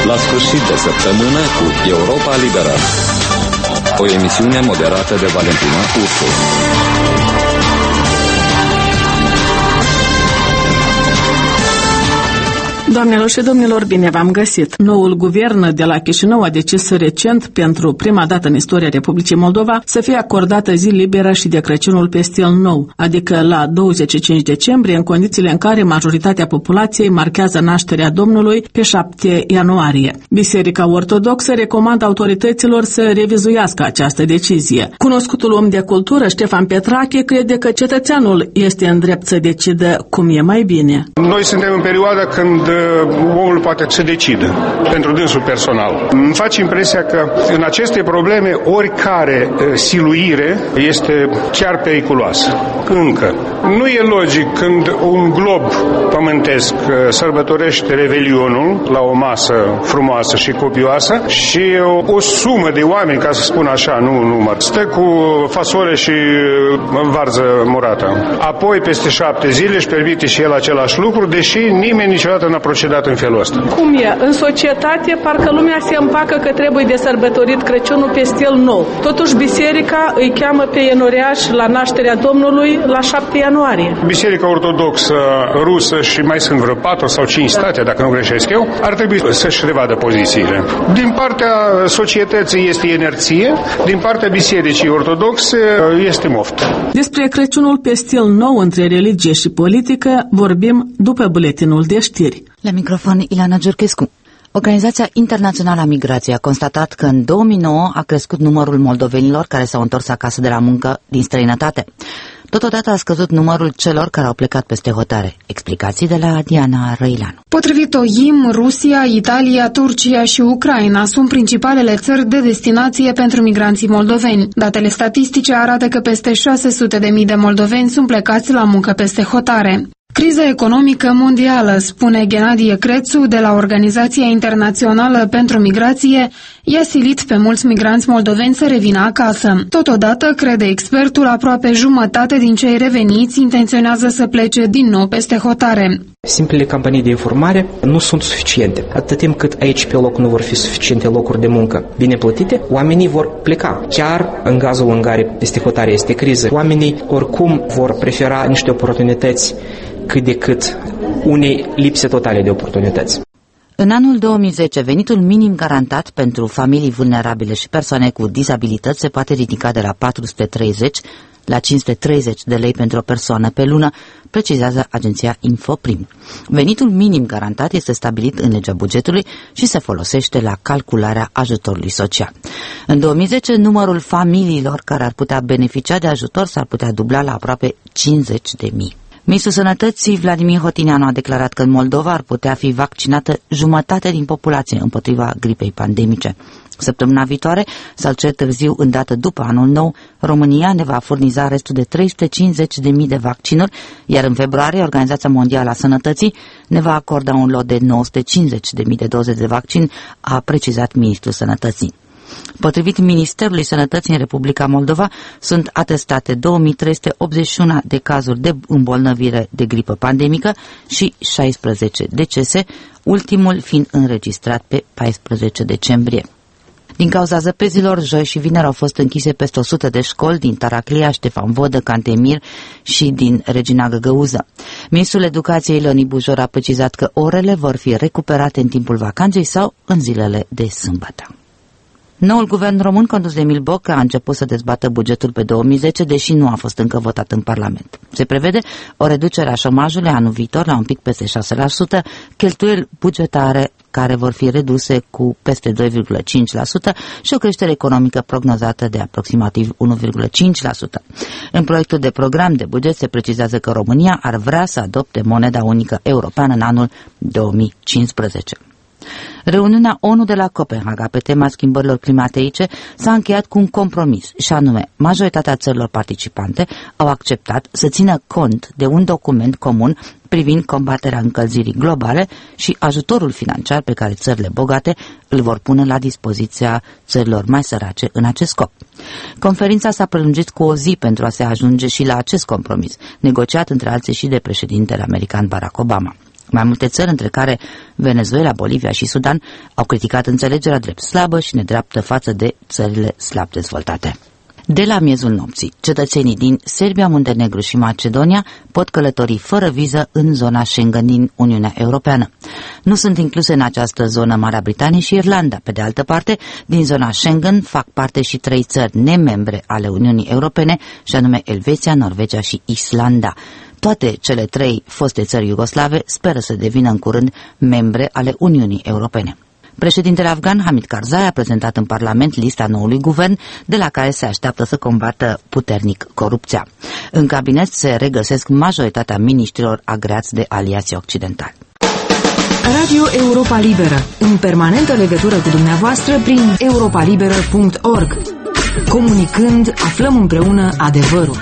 La sfârșit de săptămână cu Europa Liberă. O emisiune moderată de Valentina Ursu. Doamnelor și domnilor, bine v-am găsit! Noul guvern de la Chișinău a decis recent, pentru prima dată în istoria Republicii Moldova, să fie acordată zi liberă și de Crăciunul pe stil nou, adică la 25 decembrie, în condițiile în care majoritatea populației marchează nașterea Domnului pe 7 ianuarie. Biserica Ortodoxă recomandă autorităților să revizuiască această decizie. Cunoscutul om de cultură, Ștefan Petrache, crede că cetățeanul este în drept să decidă cum e mai bine. Noi suntem în perioada când omul poate să decidă pentru dânsul personal. Îmi face impresia că în aceste probleme oricare siluire este chiar periculoasă. Încă. Nu e logic când un glob pământesc sărbătorește Revelionul la o masă frumoasă și copioasă și o sumă de oameni, ca să spun așa, nu număr, stă cu fasole și varză murată. Apoi, peste 7 zile, își permite și el același lucru, deși nimeni niciodată n-a procedat în felul ăsta. Cum e? În societate, parcă lumea se împacă că trebuie de sărbătorit Crăciunul pe stil nou. Totuși, biserica îi cheamă pe enoriaș la nașterea Domnului la 7 ianuarie. Biserica Ortodoxă rusă și mai sunt vreo 4 sau 5 state, dacă nu greșesc eu, ar trebui să-și revadă pozițiile. Din partea societății este inerție, din partea Bisericii Ortodoxe este moft. Despre Crăciunul pe stil nou între religie și politică vorbim după buletinul de știri. La microfon, Ileana Giurchescu. Organizația Internațională a Migrației a constatat că în 2009 a crescut numărul moldovenilor care s-au întors acasă de la muncă din străinătate. Totodată a scăzut numărul celor care au plecat peste hotare. Explicații de la Diana Răileanu. Potrivit OIM, Rusia, Italia, Turcia și Ucraina sunt principalele țări de destinație pentru migranții moldoveni. Datele statistice arată că peste 600.000 de moldoveni sunt plecați la muncă peste hotare. Criza economică mondială, spune Ghenadie Crețu de la Organizația Internațională pentru Migrație, i-a silit pe mulți migranți moldoveni să revină acasă. Totodată, crede expertul, aproape jumătate din cei reveniți intenționează să plece din nou peste hotare. Simplele campanii de informare nu sunt suficiente. Atât timp cât aici pe loc nu vor fi suficiente locuri de muncă bine plătite, oamenii vor pleca. Chiar în cazul în care peste hotare este criză, oamenii oricum vor prefera niște oportunități cât de cât unei lipse totale de oportunități. În anul 2010, venitul minim garantat pentru familii vulnerabile și persoane cu dizabilități se poate ridica de la 430 la 530 de lei pentru o persoană pe lună, precizează agenția Infoprim. Venitul minim garantat este stabilit în legea bugetului și se folosește la calcularea ajutorului social. În 2010, numărul familiilor care ar putea beneficia de ajutor s-ar putea dubla la aproape 50.000. Ministrul Sănătății Vladimir Hotineanu a declarat că în Moldova ar putea fi vaccinată jumătate din populație împotriva gripei pandemice. Săptămâna viitoare, sau cel târziu, în dată după anul nou, România ne va furniza restul de 350.000 de vaccinuri, iar în februarie Organizația Mondială a Sănătății ne va acorda un lot de 950.000 de doze de vaccin, a precizat Ministrul Sănătății. Potrivit Ministerului Sănătății în Republica Moldova, sunt atestate 2381 de cazuri de îmbolnăvire de gripă pandemică și 16 decese, ultimul fiind înregistrat pe 14 decembrie. Din cauza zăpezilor, joi și vineri au fost închise peste 100 de școli din Taraclia, Ștefan Vodă, Cantemir și din Regina Găgăuză. Ministrul Educației Leonid Bujor a precizat că orele vor fi recuperate în timpul vacanței sau în zilele de sâmbătă. Noul guvern român condus de Emil Boc a început să dezbată bugetul pe 2010, deși nu a fost încă votat în Parlament. Se prevede o reducere a șomajului anul viitor la un pic peste 6%, cheltuieli bugetare care vor fi reduse cu peste 2,5% și o creștere economică prognozată de aproximativ 1,5%. În proiectul de program de buget se precizează că România ar vrea să adopte moneda unică europeană în anul 2015. Reuniunea ONU de la Copenhaga pe tema schimbărilor climatice s-a încheiat cu un compromis, și anume, majoritatea țărilor participante au acceptat să țină cont de un document comun privind combaterea încălzirii globale și ajutorul financiar pe care țările bogate îl vor pune la dispoziția țărilor mai sărace în acest scop. Conferința s-a prelungit cu o zi pentru a se ajunge și la acest compromis, negociat între alții și de președintele american Barack Obama. Mai multe țări, între care Venezuela, Bolivia și Sudan, au criticat înțelegerea drept slabă și nedreaptă față de țările slab dezvoltate. De la miezul nopții, cetățenii din Serbia, Muntenegru și Macedonia pot călători fără viză în zona Schengen din Uniunea Europeană. Nu sunt incluse în această zonă Marea Britanie și Irlanda. Pe de altă parte, din zona Schengen fac parte și 3 țări nemembre ale Uniunii Europene, și anume Elveția, Norvegia și Islanda. Toate cele 3 foste țări iugoslave speră să devină în curând membre ale Uniunii Europene. Președintele afgan Hamid Karzai a prezentat în Parlament lista noului guvern, de la care se așteaptă să combată puternic corupția. În cabinet se regăsesc majoritatea miniștrilor agreați de aliații occidentali. Radio Europa Liberă, în permanentă legătură cu dumneavoastră prin europalibera.org. Comunicând, aflăm împreună adevărul.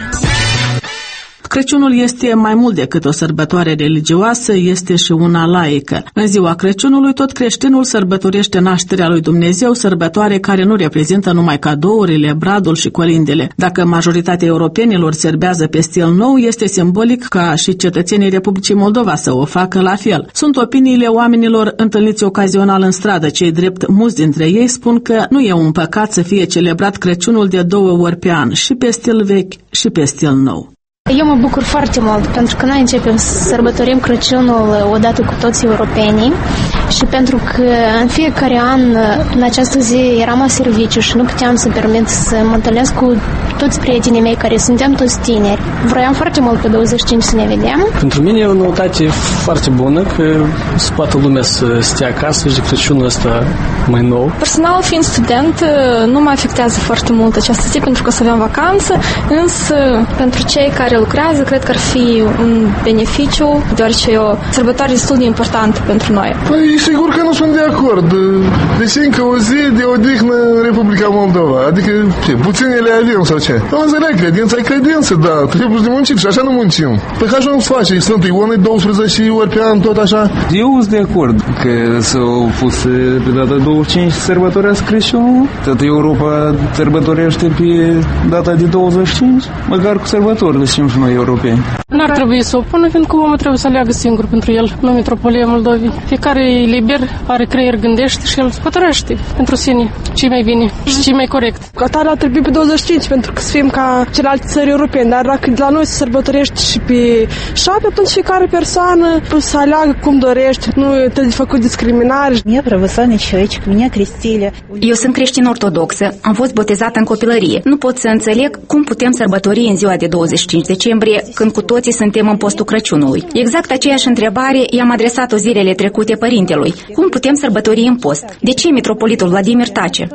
Crăciunul este mai mult decât o sărbătoare religioasă, este și una laică. În ziua Crăciunului, tot creștinul sărbătorește nașterea lui Dumnezeu, sărbătoare care nu reprezintă numai cadourile, bradul și colindele. Dacă majoritatea europenilor serbează pe stil nou, este simbolic ca și cetățenii Republicii Moldova să o facă la fel. Sunt opiniile oamenilor întâlniți ocazional în stradă. Cei drept, mulți dintre ei spun că nu e un păcat să fie celebrat Crăciunul de 2 ori pe an, și pe stil vechi și pe stil nou. Eu mă bucur foarte mult pentru că noi începem să sărbătorim Crăciunul odată cu toți europenii și pentru că în fiecare an în această zi eram la serviciu și nu puteam să permit să mă întâlnesc cu toți prietenii mei care suntem toți tineri. Vroiam foarte mult pe 25 să ne vedem. Pentru mine e o noutate foarte bună că toată lumea să stea acasă și de Crăciunul ăsta mai nou. Personal, fiind student, nu mă afectează foarte mult această zi pentru că o să avem vacanță, însă pentru cei care lucrează, cred că ar fi un beneficiu, deoarece e o sărbătoare destul de importantă pentru noi. Păi, sigur că nu sunt de acord. Deci încă o zi de odihnă în Republica Moldova. Adică, puținele avem sau ce? Nu înțeleg, credința e credință, da. Trebuie de muncit și așa nu muncim. Păi așa nu se face. Sfântul Ion e 12 ori pe an, tot așa. Eu sunt de acord că s-au pus pe data 25 să sărbătorească Crăciunul. Toată Europa sărbătorește pe data de 25, măcar cu sărbători, știm și noi europeni. N-ar trebui să o pună, fiindcă omul trebuie să aleagă singur pentru el, nu metropolia Moldovei. Fiecare e liber, are creier, gândește și el hotărăște pentru sine ce mai bine și ce mai corect. Qatar ar trebui pe 25 pentru că să fim ca celelalte țări europene, dar dacă de la noi se sărbătorește și pe 7, atunci fiecare persoană să aleagă cum dorește, nu trebuie făcut discriminare. Eu православный человек, меня крестили. Eu sunt creștin-ortodoxă, am fost botezată în copilărie. Nu pot să înțeleg cum putem sărbători în ziua de 25 decembrie, când cu toții suntem în postul Crăciunului. Exact aceeași întrebare i-am adresat-o zilele trecute părintelui. Cum putem sărbători în post? De ce mitropolitul Vladimir tace?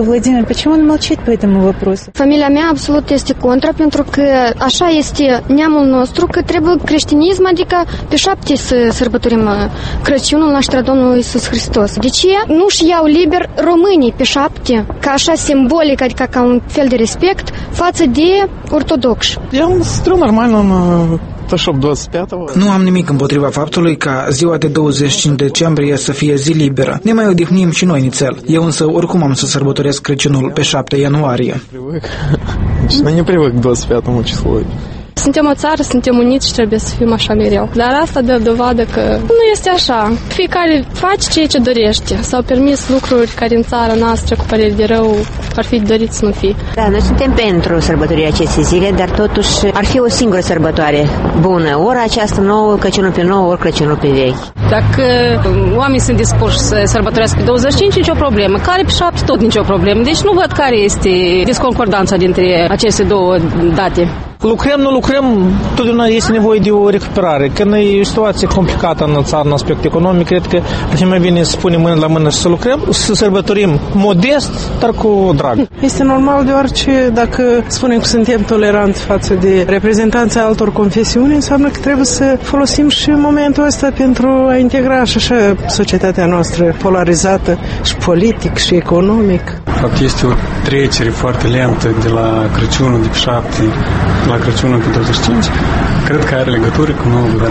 Familia mea absolut este contra, pentru că așa este neamul nostru, că trebuie creștinism, adică pe 7 să sărbătorim Crăciunul, nașterea Domnului Iisus Hristos. De ce nu-și iau liber românii pe 7, ca așa simbolic, adică ca un fel de respect față de ortodoxi? Eu sunt normal în 25-го. Nu am nimic împotriva faptului ca ziua de 25 decembrie să fie zi liberă. Ne mai odihnim și noi nițel. Eu însă oricum am să sărbătoresc Crăciunul pe 7 ianuarie. Noi не привык к 25 числу. Suntem o țară, suntem uniți și trebuie să fim așa mereu. Dar asta dă dovadă că nu este așa. Fiecare face ceea ce dorește. S-au permis lucruri care în țara noastră, cu păreri de rău, ar fi dorit să nu fie. Da, noi suntem pentru sărbătorirea acestei zile, dar totuși ar fi o singură sărbătoare bună. Ori această nouă, Crăciunul pe nou, ori Crăciunul pe vechi. Dacă oamenii sunt dispuși să sărbătorească pe 25, nicio problemă. Care pe 7, tot nicio problemă. Deci nu văd care este disconcordanța dintre aceste două date. Lucrăm, nu lucrăm, totdeauna este nevoie de o recuperare. Când e o situație complicată în țară, în aspect economic, cred că ar fi mai bine să punem mână la mână și să lucrăm, să sărbătorim modest, dar cu drag. Este normal, deoarece dacă spunem că suntem toleranți față de reprezentanții altor confesiuni, înseamnă că trebuie să folosim și momentul ăsta pentru a integra și așa societatea noastră polarizată și politic și economic. Fapt, este o trecere foarte lentă de la Crăciunul de pe 7 la Crăciunul pe 25, cred că are legătură cu noul guvernare.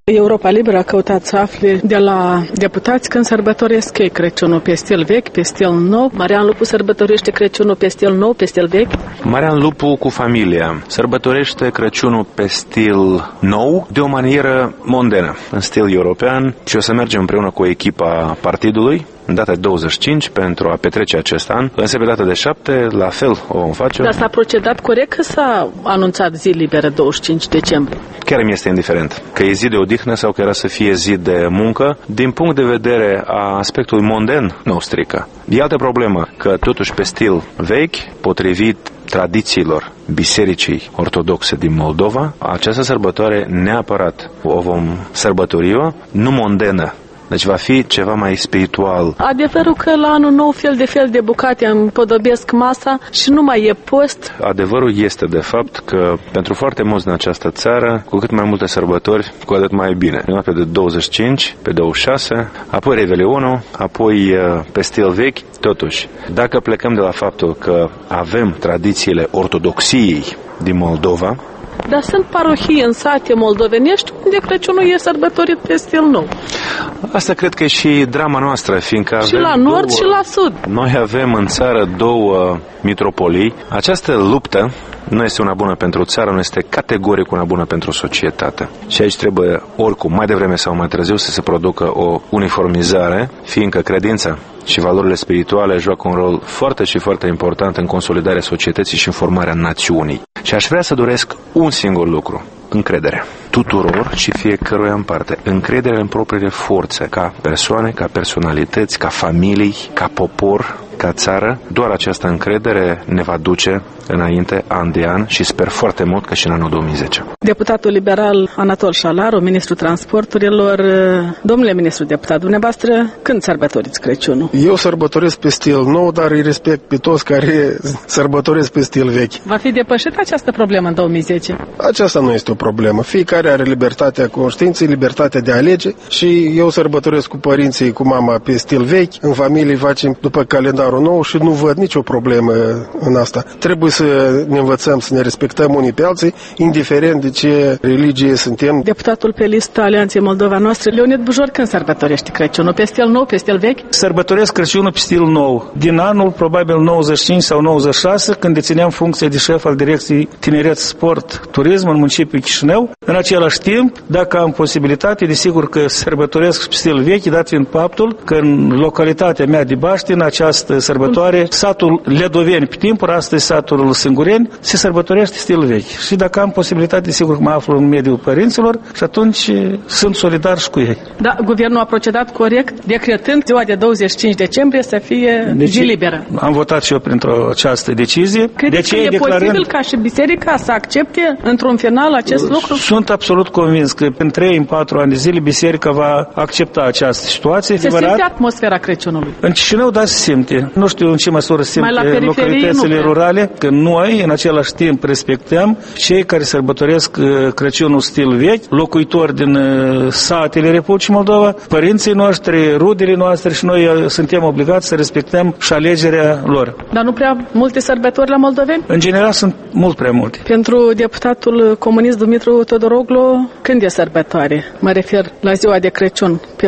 Europa Liberă a căutat să afle de la deputați când sărbătoresc ei Crăciunul pe stil vechi, pe stil nou. Marian Lupu sărbătorește Crăciunul pe stil nou, pe stil vechi. Marian Lupu cu familia sărbătorește Crăciunul pe stil nou, de o manieră mondenă, în stil european, și o să mergem împreună cu echipa partidului în data de 25 pentru a petrece acest an. Însă pe data de 7, la fel o vom face. Dar s-a procedat corect că s-a anunțat zi liberă 25 decembrie? Chiar mi este indiferent că e zi de odihnă sau că era să fie zi de muncă. Din punct de vedere a aspectului monden, nu strică. E altă problemă că totuși pe stil vechi, potrivit tradițiilor Bisericii Ortodoxe din Moldova, această sărbătoare neapărat o vom sărbători-o, nu mondenă. Deci va fi ceva mai spiritual. Adevărul că la anul nou fel de bucate împodobesc masa și nu mai e post. Adevărul este de fapt că pentru foarte mulți din această țară, cu cât mai multe sărbători, cu atât mai bine. Pe de 25, pe 26, apoi Revelionul, apoi pe stil vechi. Totuși, dacă plecăm de la faptul că avem tradițiile ortodoxiei din Moldova, dar sunt parohii în sate moldovenești unde Crăciunul e sărbătorit pe stil nou. Asta cred că e și drama noastră, fiindcă și la nord și la sud. Noi avem în țară două mitropolii. Această luptă nu este una bună pentru țară, nu este categoric una bună pentru societate. Și aici trebuie, oricum, mai devreme sau mai târziu, să se producă o uniformizare, fiindcă credința și valorile spirituale joacă un rol foarte și foarte important în consolidarea societății și în formarea națiunii. Și aș vrea să doresc un singur lucru: încredere. Tuturor și fiecăruia în parte. Încredere în propriile forțe, ca persoane, ca personalități, ca familii, ca popor, ca țară. Doar această încredere ne va duce înainte, an de an, și sper foarte mult că și în anul 2010. Deputatul liberal Anatol Șalaru, ministrul transporturilor. Domnule ministru deputat, dumneavoastră, când sărbătoriți Crăciunul? Eu sărbătoresc pe stil nou, dar îi respect pe toți care sărbătoresc pe stil vechi. Va fi depășită această problemă în 2010? Aceasta nu este o problemă. Fiecare are libertatea conștiinței, libertatea de a alege, și eu sărbătoresc cu părinții, cu mama pe stil vechi. În familie facem după calendarul nou și nu văd nicio problemă în asta. Trebuie să ne învățăm să ne respectăm unii pe alții, indiferent de ce religie suntem. Deputatul pe lista Alianței Moldova Noastră, Leonid Bujor, când sărbătorește Crăciunul? Pe stil nou, pe stil vechi? Sărbătoresc Crăciunul pe stil nou. Din anul probabil 95 sau 96, când dețineam funcția de șef al Direcției Tineret, Sport, Turism în municipiul Chișinău. În același timp, dacă am posibilitate, desigur că sărbătoresc pe stil vechi, dat fiind faptul că în localitatea mea de Baști, în această sărbătoare, satul Ledoveni, pe timpuri, astăzi satul Sângureni, se sărbătorește stil vechi. Și dacă am posibilitate, sigur că mă aflu în mediul părinților și atunci sunt solidar și cu ei. Da, guvernul a procedat corect, decretând ziua de 25 decembrie să fie zi liberă. Am votat și eu printr-o această decizie. Credeți că e posibil ca și biserica să accepte într-un final acest lucru? Sunt absolut convins că în 3-4 ani de zile biserica va accepta această situație. Se simte atmosfera Crăciunului? În Chișinău, da, se simte. Nu știu în ce măsură se simte localitățile rurale, că noi în același timp respectăm cei care sărbătoresc Crăciunul stil vechi, locuitori din satele Republicii Moldova, părinții noștri, rudele noastre, și noi suntem obligați să respectăm și alegerea lor. Dar nu prea multe sărbători la moldoveni? În general sunt mult prea multe. Pentru deputatul comunist Dumitru Todoroglu, când e sărbătoare? Mă refer la ziua de Crăciun, pe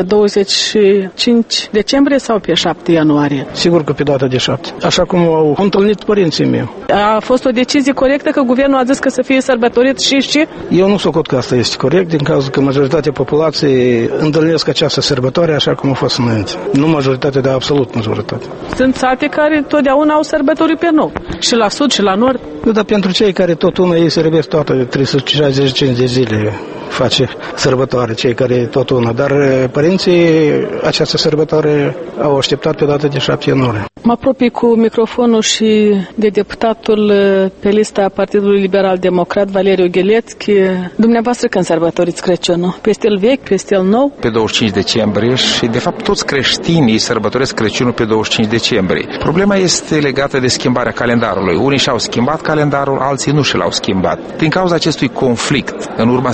25 decembrie sau pe 7 ianuarie? Sigur că pe data de 7. Așa cum au întâlnit părinții mei. A fost o decizie corectă că guvernul a zis că să fie sărbătorit și? Eu nu socot că asta este corect, din cazul că majoritatea populației întâlnesc această sărbătoare așa cum a fost înainte. Nu majoritatea, dar absolut majoritatea. Sunt sate care totdeauna au sărbători pe nou. Și la sud și la nord. Nu, dar pentru cei care tot una, ei se răbesc toată 365 de zile face sărbătoare, cei care tot una. Dar părinții această sărbătoare au așteptat pe data de 7 ianuarie. Mă apropii cu microfonul și de deputatul pe lista Partidului Liberal Democrat, Valeriu Gheletski. Dumneavoastră când sărbătoriți Crăciunul? Pe stil vechi, pe stil nou? Pe 25 decembrie și de fapt toți creștinii sărbătoresc Crăciunul pe 25 decembrie. Problema este legată de schimbarea calendarului. Unii și-au schimbat calendarul, alții nu și l-au schimbat. Din cauza acestui conflict, în urma schimbării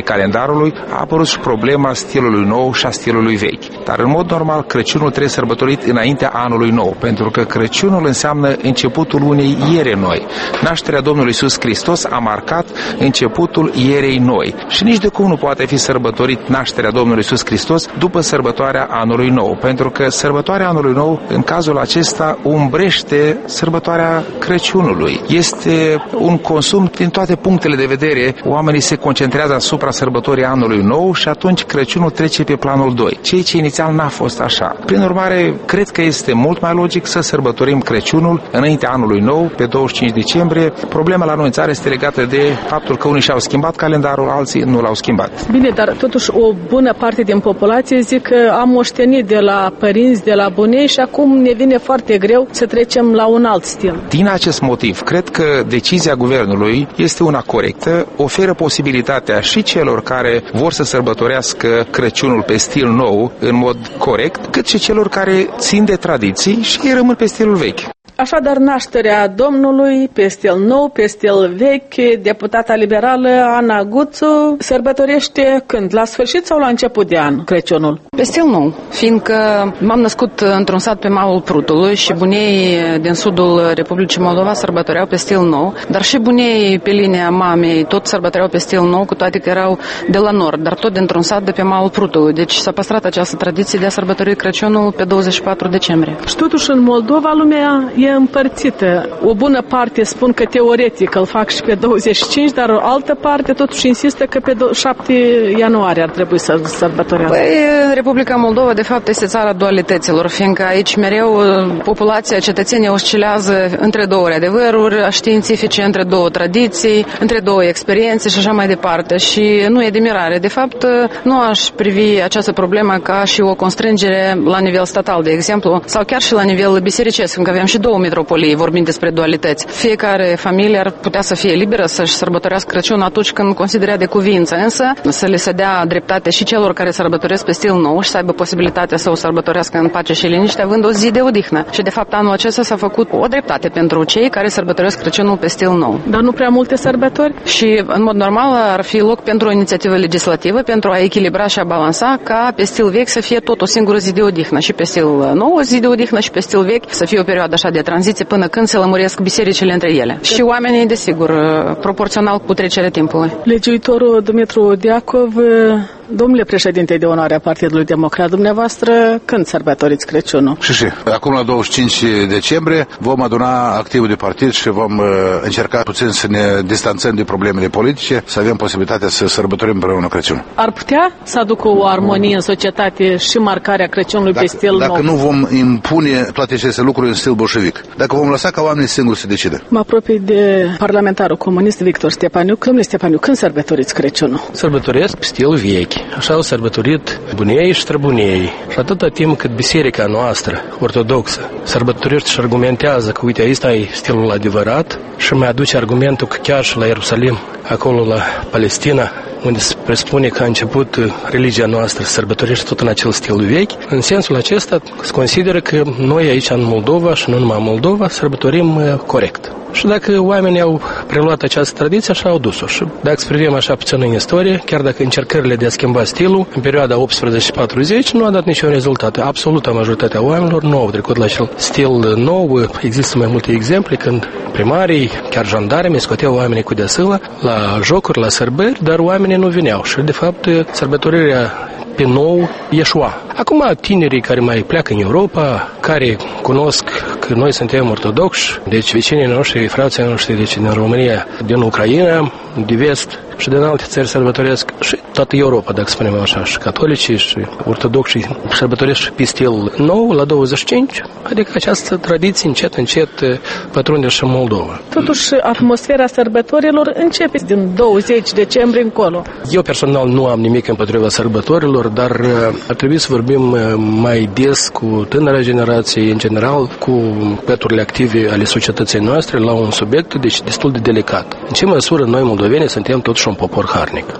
calendarului, a apărut și problema stilului nou și a stilului vechi. Dar în mod normal Crăciunul trebuie sărbătorit înaintea anului nou, pentru că Crăciunul înseamnă începutul unei iere noi. Nașterea Domnului Iisus Hristos a marcat începutul ierei noi și nici de cum nu poate fi sărbătorit nașterea Domnului Iisus Hristos după sărbătoarea anului nou, pentru că sărbătoarea anului nou în cazul acesta umbrește sărbătoarea Crăciunului. Este un consum din toate punctele de vedere. Oamenii se concentrează asupra sărbătorii anului nou și atunci Crăciunul trece pe planul 2, ceea ce inițial n-a fost așa. Prin urmare, cred că este mult mai logic să sărbătorim Crăciunul înaintea anului nou, pe 25 decembrie. Problema la noi în țară este legată de faptul că unii și-au schimbat calendarul, alții nu l-au schimbat. Bine, dar totuși o bună parte din populație zic că am moștenit de la părinți, de la bunei și acum ne vine foarte greu să trecem la un alt stil. Din acest motiv, cred că decizia guvernului este una corectă, oferă posibilitatea și celor care vor să sărbătorească Crăciunul pe stil nou în mod corect, cât și celor care țin de tradiții și ei rămân pe stilul vechi. Așadar, nașterea Domnului pe stil nou, pe stil vechi, deputata liberală Ana Guțu sărbătorește când? La sfârșit sau la început de an Crăciunul? Pe stil nou, fiindcă m-am născut într-un sat pe malul Prutului și bunei din sudul Republicii Moldova sărbătoreau pe stil nou, dar și bunei pe linia mamei tot sărbătoreau pe stil nou, cu toate că erau de la nord, dar tot dintr-un sat de pe malul Prutului. Deci s-a păstrat această tradiție de a sărbători Crăciunul pe 24 decembrie. Și totuși în Moldova lumea e împărțită. O bună parte spun că teoretic îl fac și pe 25, dar o altă parte totuși insistă că pe 7 ianuarie ar trebui să sărbătorească. Păi, Republica Moldova de fapt este țara dualităților, fiindcă aici mereu populația, cetățenii oscilează între două adevăruri științifice, între două tradiții, între două experiențe și așa mai departe. Și nu e de mirare. De fapt, nu aș privi această problemă ca și o constrângere la nivel statal, de exemplu, sau chiar și la nivel bisericesc, fiindcă avem și două mitropolii, vorbind despre dualități. Fiecare familie ar putea să fie liberă să-și sărbătorească Crăciun atunci când considerea de cuvință, însă să le se dea dreptate și celor care sărbătoresc pe stil nou și să aibă posibilitatea să o sărbătorească în pace și liniște, având o zi de odihnă. Și de fapt anul acesta s-a făcut o dreptate pentru cei care sărbătoresc Crăciunul pe stil nou. Dar nu prea multe sărbători? Și în mod normal ar fi loc pentru o inițiativă legislativă pentru a echilibra și a balansa ca pe stil vechi să fie tot o singură zi de odihnă și pe stil nou o zi de odihnă și pe stil vechi să fie o perioadă așa de tranziție până când se lămuresc bisericile între ele. Și oamenii, desigur, proporțional cu trecerea timpului. Legiuitorul Dumitru Diacov, domnule președinte de onoare a Partidului Democrat, dumneavoastră, când sărbătoriți Crăciunul? Și. Acum la 25 decembrie vom aduna activul de partid și vom încerca puțin să ne distanțăm de problemele politice, să avem posibilitatea să sărbătorim împreună Crăciunul. Ar putea să aducă o armonie în societate și marcarea Crăciunului pe stil nou? Dacă nu vom impune toate aceste lucruri în stil bolșevic, dacă vom lăsa ca oamenii singuri să decide. Mă apropii de parlamentarul comunist Victor Stepaniuc. Domnule Stepaniuc, când sărbătoriți Crăciunul? Sărbătoresc pe stil vechi. Așa au sărbătorit bunei și străbunei. Și atâta timp cât biserica noastră ortodoxă sărbătorește și argumentează că uite, aici e stilul adevărat și mai aduce argumentul că chiar și la Ierusalim, acolo la Palestina, unde se presupune că a început religia noastră să sărbătorește tot în acel stil vechi, în sensul acesta se consideră că noi aici în Moldova și nu numai în Moldova sărbătorim corect. Și dacă oamenii au preluat această tradiție, așa au dus-o. Și dacă să privim așa puțin în istorie, chiar dacă încercările de a schimba stilul în perioada 18-40 nu a dat niciun rezultat. Absoluta majoritatea oamenilor nu au trecut la acel stil nou. Există mai multe exemple când primarii, chiar jandarmii, scoteau oamenii cu deasâlă la jocuri, la sărbări, dar oamenii nu veneau. Și de fapt sărbătorirea pe nou ieșua. Acum tinerii care mai pleacă în Europa, care cunosc că noi suntem ortodoxi, deci vecinii noștri, frații noștri, deci din România, din Ucraina, de vest și din alte țări sărbătoresc și toată Europa, dacă spunem așa, și catolicii și ortodoxii sărbătoresc și pe stil nou la 25, adică această tradiție încet pătrunde și în Moldova. Totuși, atmosfera sărbătorilor începe din 20 decembrie încolo. Eu personal nu am nimic împotriva sărbătorilor, dar ar trebui să vorbim mai des cu tânăra generație, în general, cu păturile active ale societății noastre la un subiect deci destul de delicat. În ce măsură noi, moldovenii, suntem totuși un popor harnic? Hai să scădem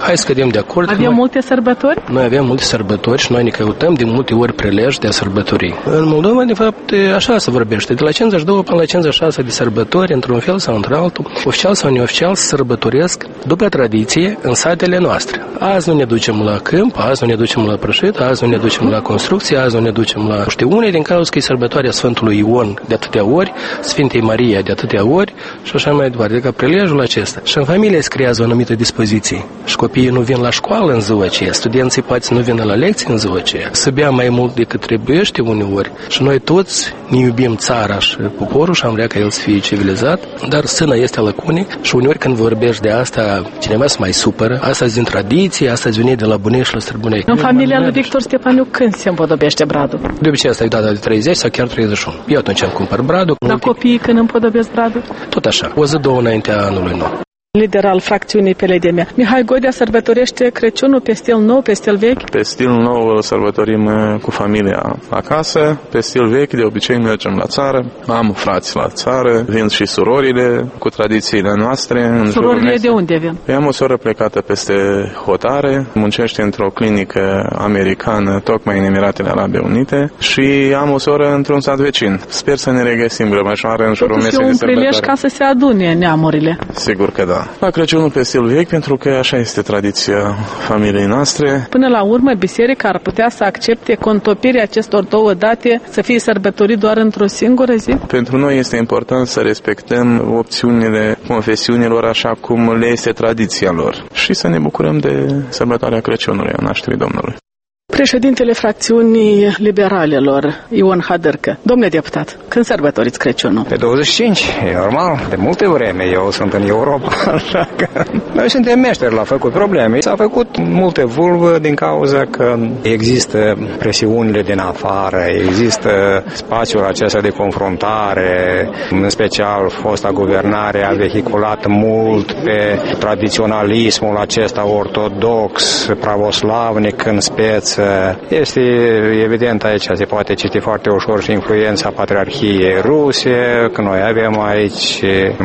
suntem de acord. Avem multe sărbători? Noi avem multe sărbători și noi ne căutăm de multe ori prelegi de a sărbători. În Moldova, de fapt, așa se vorbește. De la 52 până la 56 de sărbători, într-un fel sau într-altul, oficial sau neoficial, se sărbătoresc după tradiție în satele noastre. Azi nu ne ducem la câmp, azi nu ne ducem la prășit, azi nu ne ducem la construcție, azi nu ne ducem la știune, din cauza că e sărbătoarea Sfântului Ion de atâtea ori, Sfintei Maria de atâtea ori și așa mai departe. Adică prelejul acesta. Și în familie se creează o anumită dispoziție. Și copiii nu vin la școală în ziua aceea, studenții poate nu vină la lecții în ziua aceea. Să bea mai mult decât trebuiește uneori. Și noi toți ne iubim țara și poporul și am vrea ca el să fie civilizat, dar sână este lacunic și uneori când vorbești de asta, cineva se mai supără. Asta din tradiție, asta vine de la bunei și la străbunei. În familia lui Victor Stepaniu când se împodobește bradul? De obicei asta e data de 30 sau chiar 31. Eu atunci îmi cumpăr bradul. Dar copiii când împodobesc bradul? Tot așa, o zi, două înaintea anului nou. Lider al fracțiunii PLDM. Mihai Godea sărbătorește Crăciunul pe stil nou, pe stil vechi? Pe stil nou îl sărbătorim cu familia acasă, pe stil vechi de obicei mergem la țară, am frați la țară, vin și surorile cu tradițiile noastre. Surorile de unde vin? Eu am o soră plecată peste hotare, muncește într-o clinică americană, tocmai în Emiratele Arabe Unite și am o soră într-un sat vecin. Sper să ne regăsim grămășoară în jurul mesei de sărbătoare. Totuși e un prilej ca să se adune neamurile. Sigur că da. La Crăciunul pe stil vechi, pentru că așa este tradiția familiei noastre. Până la urmă, biserica ar putea să accepte contopirea acestor două date să fie sărbătorit doar într-o singură zi? Pentru noi este important să respectăm opțiunile confesiunilor așa cum le este tradiția lor și să ne bucurăm de sărbătoarea Crăciunului a nașterii Domnului. Președintele fracțiunii liberalelor, Ion Hadărcă. Domnule deputat, când sărbătoriți Crăciunul? Pe 25, e normal, de multe vreme. Eu sunt în Europa, așa că noi suntem meșteri la făcut probleme. S-a făcut multe vulvă din cauza că există presiunile din afară, există spațiul acesta de confruntare, în special fosta guvernare a vehiculat mult pe tradiționalismul acesta ortodox, pravoslavnic în speță. Este evident aici, se poate citi foarte ușor și influența Patriarhiei Ruse, că noi avem aici,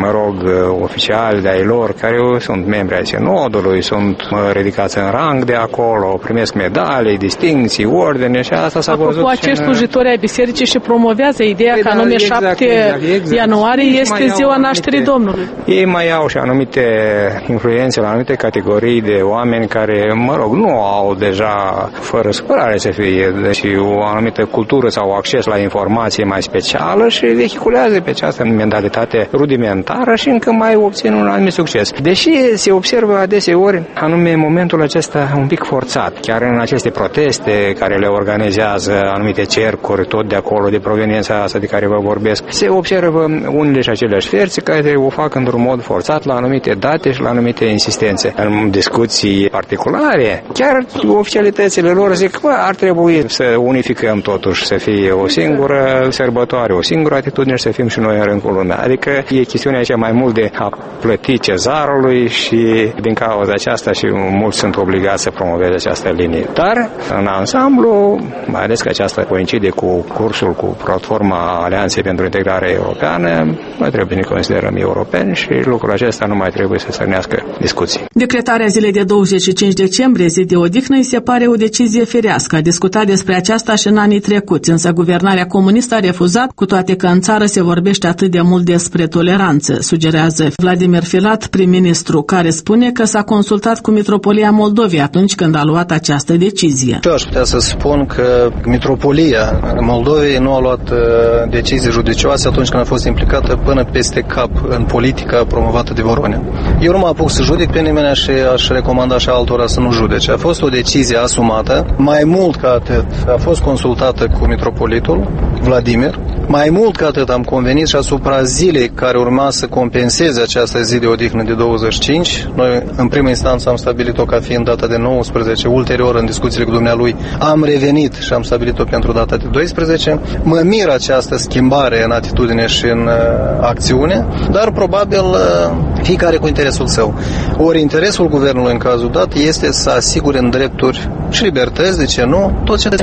oficiali de-ai lor care sunt membri ai sinodului, sunt ridicați în rang de acolo, primesc medalii, distinții, ordine și asta s-a văzut. Cu acești slujitori ai bisericii și promovează ideea că anume 7 ianuarie este ziua nașterii Domnului. Ei mai au și anumite influențe la anumite categorii de oameni care, nu au deja fără supărare să fie, deci o anumită cultură sau acces la informație mai specială și vehiculează pe această mentalitate rudimentară și încă mai obțin un anumit succes. Deși se observă adeseori anume momentul acesta un pic forțat, chiar în aceste proteste care le organizează anumite cercuri tot de acolo, de proveniența asta de care vă vorbesc, se observă unele și aceleași terți care o fac într-un mod forțat la anumite date și la anumite insistențe. În discuții particulare, chiar oficialitățile lor zic că ar trebui să unificăm totuși, să fie o singură sărbătoare, o singură atitudine și să fim și noi în rândul lumea. Adică e chestiunea aici mai mult de a plăti cezarului și din cauza aceasta și mulți sunt obligați să promoveze această linie. Dar în ansamblu, mai ales că aceasta coincide cu cursul, cu platforma Alianței pentru Integrare Europeană, noi trebuie să ne considerăm europeni și lucrul acesta nu mai trebuie să stârnească discuții. Decretarea zilei de 25 decembrie, zi de odihnă, îi se pare o decizie firească. A discutat despre aceasta și în anii trecuți, însă guvernarea comunistă a refuzat, cu toate că în țară se vorbește atât de mult despre toleranță, sugerează Vladimir Filat, prim-ministru, care spune că s-a consultat cu Mitropolia Moldovei atunci când a luat această decizie. Eu aș putea să spun că Mitropolia Moldovei nu a luat decizii judicioase atunci când a fost implicată până peste cap în politica promovată de Voronin. Eu nu mă apuc să judec pe nimeni și aș recomanda și altora să nu judece. A fost o decizie asumată, mai mult ca atât a fost consultată cu mitropolitul Vladimir, mai mult ca atât am convenit și asupra zilei care urma să compenseze această zi de odihnă de 25. Noi în primă instanță am stabilit-o ca fiind data de 19, ulterior în discuțiile cu dumnealui am revenit și am stabilit-o pentru data de 12. Mă miră această schimbare în atitudine și în acțiune, dar probabil fiecare cu interesul său. Ori interesul guvernului în cazul dat este să asigure în drepturi și libertăți, de ce nu, tot ce de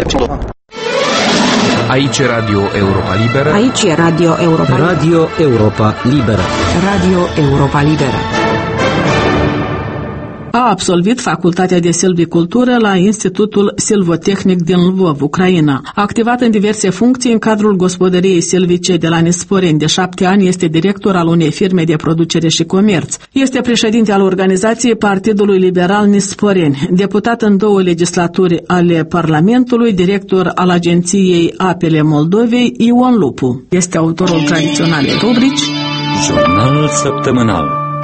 Aici e Radio Europa Liberă. Aici e Radio Europa Liberă. Radio Europa Liberă. Radio Europa Liberă. A absolvit Facultatea de Silvicultură la Institutul Silvotehnic din Lvov, Ucraina. A activat în diverse funcții în cadrul gospodăriei silvice de la Nisporeni. De 7 ani este director al unei firme de producere și comerț. Este președinte al organizației Partidului Liberal Nisporeni, deputat în 2 legislaturi ale Parlamentului, director al Agenției Apele Moldovei, Ion Lupu. Este autorul tradiționalei rubrici Jurnal săptămânal.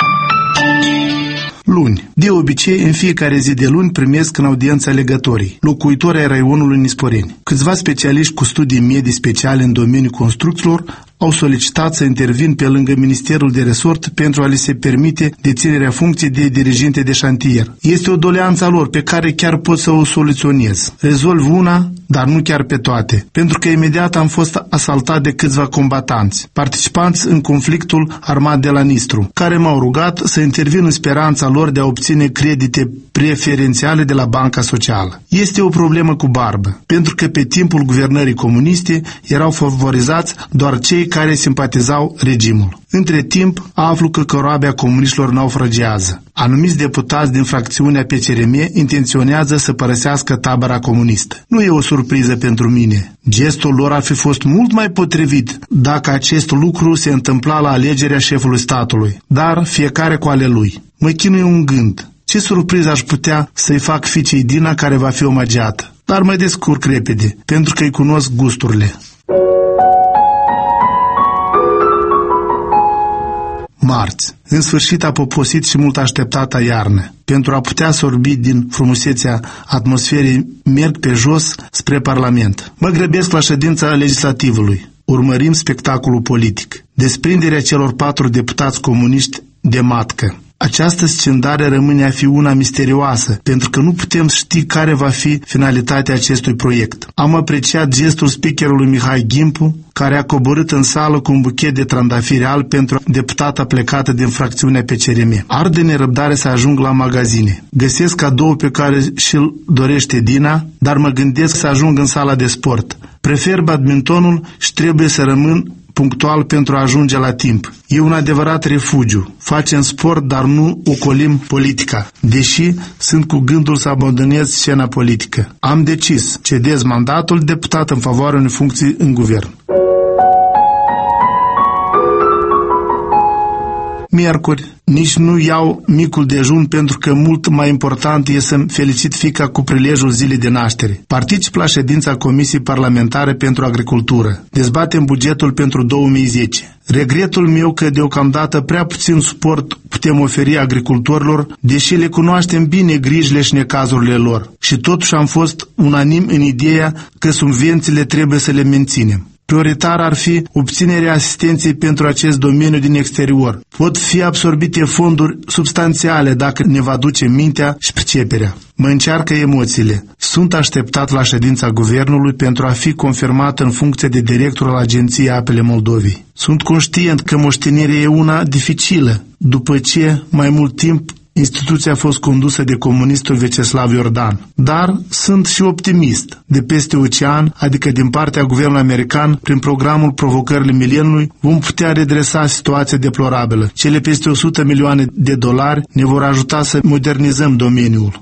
Luni. De obicei, în fiecare zi de luni primesc în audiență alegătorii, locuitori ai raionului Nisporeni. Câțiva specialiști cu studii medii speciale în domeniul construcțiilor au solicitat să intervin pe lângă Ministerul de Resort pentru a li se permite deținerea funcției de dirigente de șantier. Este o doleanță a lor pe care chiar pot să o soluționez. Rezolv una, dar nu chiar pe toate, pentru că imediat am fost asaltat de câțiva combatanți, participanți în conflictul armat de la Nistru, care m-au rugat să intervin în speranța lor de a obține credite preferențiale de la Banca Socială. Este o problemă cu barbă, pentru că pe timpul guvernării comuniste erau favorizați doar cei care simpatizau regimul. Între timp, aflu că corabia comuniștilor naufragează. Anumiți deputați din fracțiunea PCRM intenționează să părăsească tabăra comunistă. Nu e o surpriză pentru mine. Gestul lor ar fi fost mult mai potrivit dacă acest lucru se întâmpla la alegerea șefului statului. Dar fiecare cu ale lui. Mă chinuie un gând. Ce surpriză aș putea să-i fac fiicei Dina, care va fi omagiată? Dar mă descurc repede, pentru că îi cunosc gusturile. Marți. În sfârșit a poposit și mult așteptata iarnă. Pentru a putea sorbi din frumusețea atmosferei, merg pe jos spre Parlament. Mă grăbesc la ședința legislativului. Urmărim spectacolul politic. Desprinderea celor 4 deputați comuniști de matcă. Această scindare rămâne a fi una misterioasă, pentru că nu putem ști care va fi finalitatea acestui proiect. Am apreciat gestul speakerului Mihai Gimpu, care a coborât în sală cu un buchet de trandafiri albi pentru deputata plecată din fracțiunea PCRM. Arde nerăbdare să ajung la magazine. Găsesc cadou pe care și-l dorește Dina, dar mă gândesc să ajung în sala de sport. Prefer badmintonul și trebuie să rămân punctual pentru a ajunge la timp. E un adevărat refugiu. Facem sport, dar nu ocolim politica, deși sunt cu gândul să abandonez scena politică. Am decis, cedez mandatul deputat în favoarea unei funcții în guvern. Miercuri, nici nu iau micul dejun pentru că mult mai important e să-mi felicit fiica cu prilejul zilei de naștere. Particip la ședința Comisiei Parlamentare pentru Agricultură. Dezbatem bugetul pentru 2010. Regretul meu că deocamdată prea puțin suport putem oferi agricultorilor, deși le cunoaștem bine grijile și necazurile lor. Și totuși am fost unanim în ideea că subvențiile trebuie să le menținem. Prioritar ar fi obținerea asistenței pentru acest domeniu din exterior. Pot fi absorbite fonduri substanțiale dacă ne va duce mintea și priceperea. Mă încearcă emoțiile. Sunt așteptat la ședința guvernului pentru a fi confirmat în funcție de director al Agenției Apele Moldovei. Sunt conștient că moștenirea e una dificilă, după ce mai mult timp instituția a fost condusă de comunistul Veceslav Iordan. Dar sunt și optimist. De peste ocean, adică din partea guvernului american, prin programul Provocările Mileniului, vom putea redresa situația deplorabilă. Cele peste 100 milioane de dolari ne vor ajuta să modernizăm domeniul.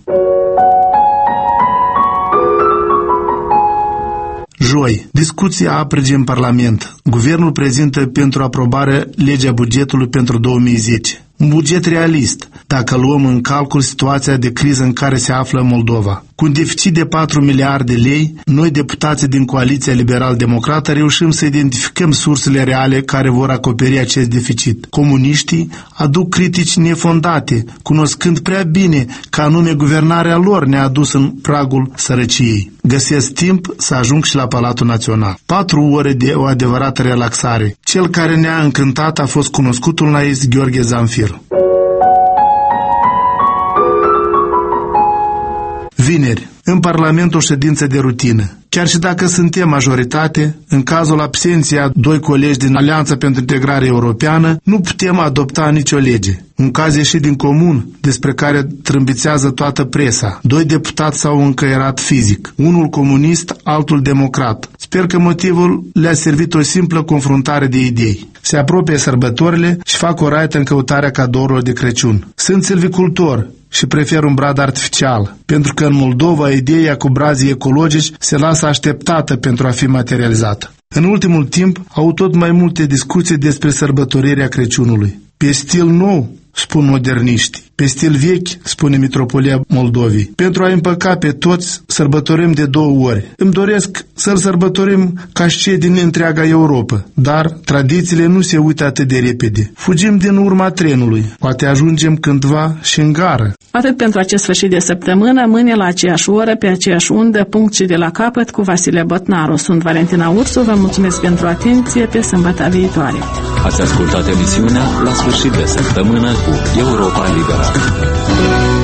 Joi, discuția aprige în Parlament. Guvernul prezintă pentru aprobare legea bugetului pentru 2010. Un buget realist, dacă luăm în calcul situația de criză în care se află Moldova. Cu un deficit de 4 miliarde de lei, noi, deputații din Coaliția Liberal-Democrată, reușim să identificăm sursele reale care vor acoperi acest deficit. Comuniștii aduc critici nefondate, cunoscând prea bine că anume guvernarea lor ne-a adus în pragul sărăciei. Găsesc timp să ajung și la Palatul Național. 4 ore de o adevărată relaxare. Cel care ne-a încântat a fost cunoscutul naist Gheorghe Zamfir. Vineri, în Parlament o ședință de rutină. Chiar și dacă suntem majoritate, în cazul absenței a 2 colegi din Alianța pentru Integrare Europeană, nu putem adopta nicio lege. Un caz ieșit din comun, despre care trâmbițează toată presa. 2 deputați s-au încăierat fizic, unul comunist, altul democrat. Sper că motivul le-a servit o simplă confruntare de idei. Se apropie sărbătorile și fac o raită în căutarea cadourilor de Crăciun. Sunt silvicultor și prefer un brad artificial, pentru că în Moldova ideea cu brazii ecologici se lasă așteptată pentru a fi materializată. În ultimul timp au tot mai multe discuții despre sărbătorirea Crăciunului. Pe stil nou, spun moderniști, pe stil vechi, spune Mitropolia Moldovei. Pentru a împăca pe toți, sărbătorim de 2 ori. Îmi doresc să-l sărbătorim ca și cei din întreaga Europa, dar tradițiile nu se uită atât de repede. Fugim din urma trenului, poate ajungem cândva și în gară. Atât pentru acest sfârșit de săptămână, mâine la aceeași oră, pe aceeași undă, punct și de la capăt, cu Vasile Botnaru. Sunt Valentina Ursu, vă mulțumesc pentru atenție, pe sâmbătă viitoare. Ați ascultat emisiunea La sfârșit de săptămână cu Europa Liberă.